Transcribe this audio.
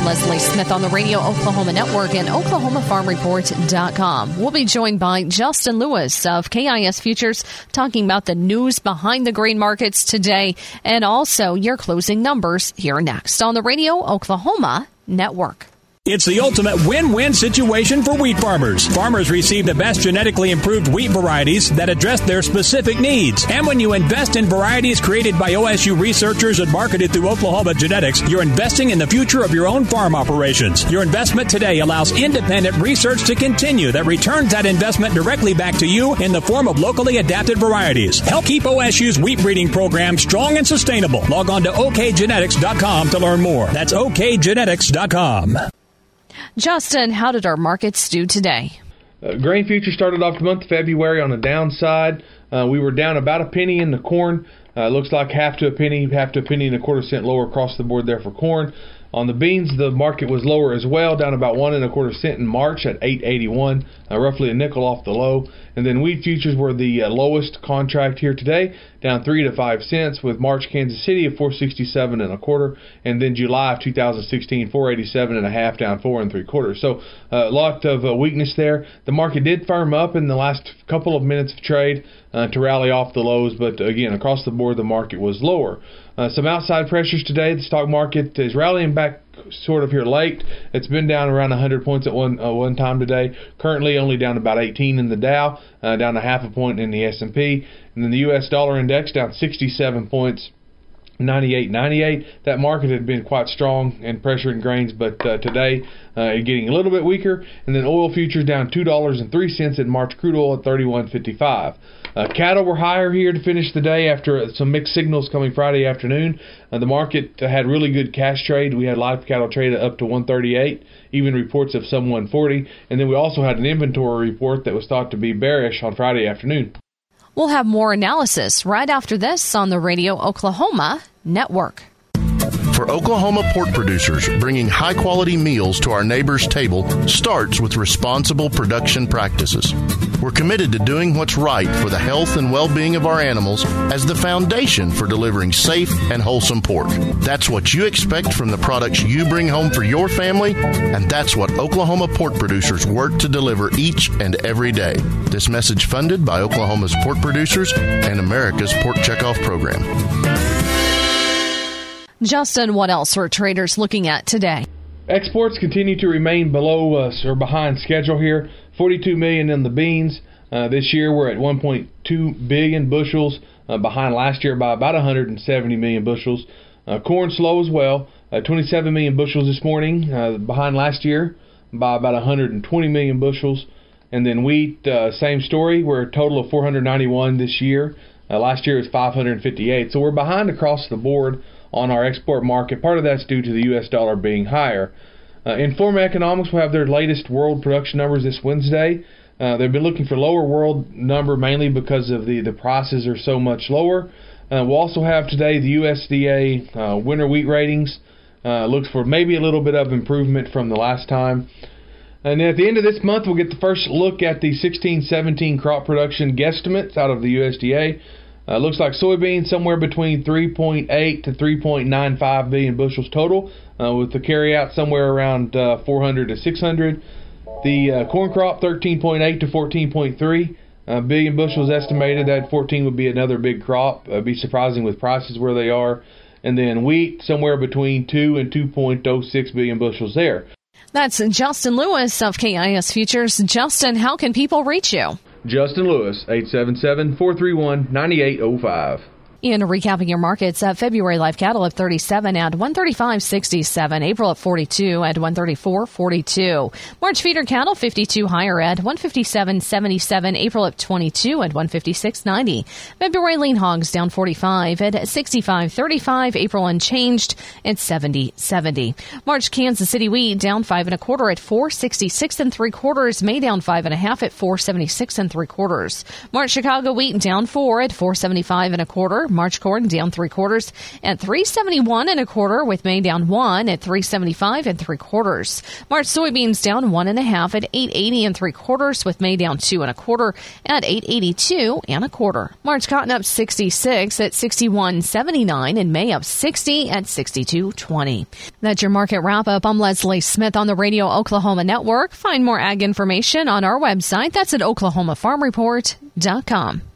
I'm Leslie Smith on the Radio Oklahoma Network and OklahomaFarmReport.com. We'll be joined by Justin Lewis of KIS Futures talking about the news behind the grain markets today and also your closing numbers here next on the Radio Oklahoma Network. It's the ultimate win-win situation for wheat farmers. Farmers receive the best genetically improved wheat varieties that address their specific needs. And when you invest in varieties created by OSU researchers and marketed through Oklahoma Genetics, you're investing in the future of your own farm operations. Your investment today allows independent research to continue that returns that investment directly back to you in the form of locally adapted varieties. Help keep OSU's wheat breeding program strong and sustainable. Log on to okgenetics.com to learn more. That's okgenetics.com. Justin, how did our markets do today? Grain futures started off the month of February on the downside. We were down about a penny in the corn. Looks like half to a penny and a quarter cent lower across the board there for corn. On the beans, the market was lower as well, down about 1 1/4 cent in March at 8.81, roughly a nickel off the low. And then wheat futures were the lowest contract here today, down 3 to 5 cents, with March Kansas City at 4.67 1/4, and then July of 2016 4.87 1/2, down 4 3/4. So a lot of weakness there. The market did firm up in the last couple of minutes of trade to rally off the lows, but again across the board the market was lower. Some outside pressures today. The stock market is rallying back sort of here late. It's been down around 100 points at one time today. Currently only down about 18 in the Dow, down a half a point in the S&P. And then the U.S. dollar index down 67 points, 98.98. That market had been quite strong and pressuring grains, but today getting a little bit weaker. And then oil futures down $2.03 in March crude oil at 31.55. Cattle were higher here to finish the day after some mixed signals coming Friday afternoon. The market had really good cash trade. We had live cattle trade up to 138, even reports of some 140. And then we also had an inventory report that was thought to be bearish on Friday afternoon. We'll have more analysis right after this on the Radio Oklahoma Network. For Oklahoma pork producers, bringing high-quality meals to our neighbors' table starts with responsible production practices. We're committed to doing what's right for the health and well-being of our animals as the foundation for delivering safe and wholesome pork. That's what you expect from the products you bring home for your family, and that's what Oklahoma pork producers work to deliver each and every day. This message funded by Oklahoma's pork producers and America's Pork Checkoff Program. Justin, what else are traders looking at today? Exports continue to remain below or behind schedule here. 42 million in the beans. This year we're at 1.2 billion bushels, behind last year by about 170 million bushels. Corn slow as well. 27 million bushels this morning, behind last year by about 120 million bushels. And then wheat, same story. We're a total of 491 this year. Last year was 558. So we're behind across the board on our export market. Part of that's due to the U.S. dollar being higher. Informa Economics will have their latest world production numbers this Wednesday. They've been looking for lower world number mainly because of the prices are so much lower. We'll also have today the USDA winter wheat ratings. Looks for maybe a little bit of improvement from the last time. And then at the end of this month, we'll get the first look at the 16-17 crop production guesstimates out of the USDA. Looks like soybeans somewhere between 3.8 to 3.95 billion bushels total, with the carryout somewhere around 400 to 600. The corn crop 13.8 to 14.3 billion bushels estimated. That 14 would be another big crop. Be surprising with prices where they are. And then wheat somewhere between 2 and 2.06 billion bushels there. That's Justin Lewis of KIS Futures. Justin, how can people reach you? Justin Lewis, 877-431-9805. And recapping your markets, February live cattle at 37 at 135.67, April at 42 at 134.42. March feeder cattle 52 higher at 157.77, April at 22 at 156.90. February lean hogs down 45 at 65.35, April unchanged at 70.70. March Kansas City wheat down 5 1/4 at 466 3/4. May down 5 1/2 at 476 3/4. March Chicago wheat down 4 at 475 1/4. March corn down 3/4 at 371 1/4, with May down 1 at 375 3/4. March soybeans down 1 1/2 at 880 3/4, with May down 2 1/4 at 882 1/4. March cotton up 66 at 61.79, and May up 60 at 62.20. That's your market wrap up. I'm Leslie Smith on the Radio Oklahoma Network. Find more ag information on our website. That's at oklahomafarmreport.com.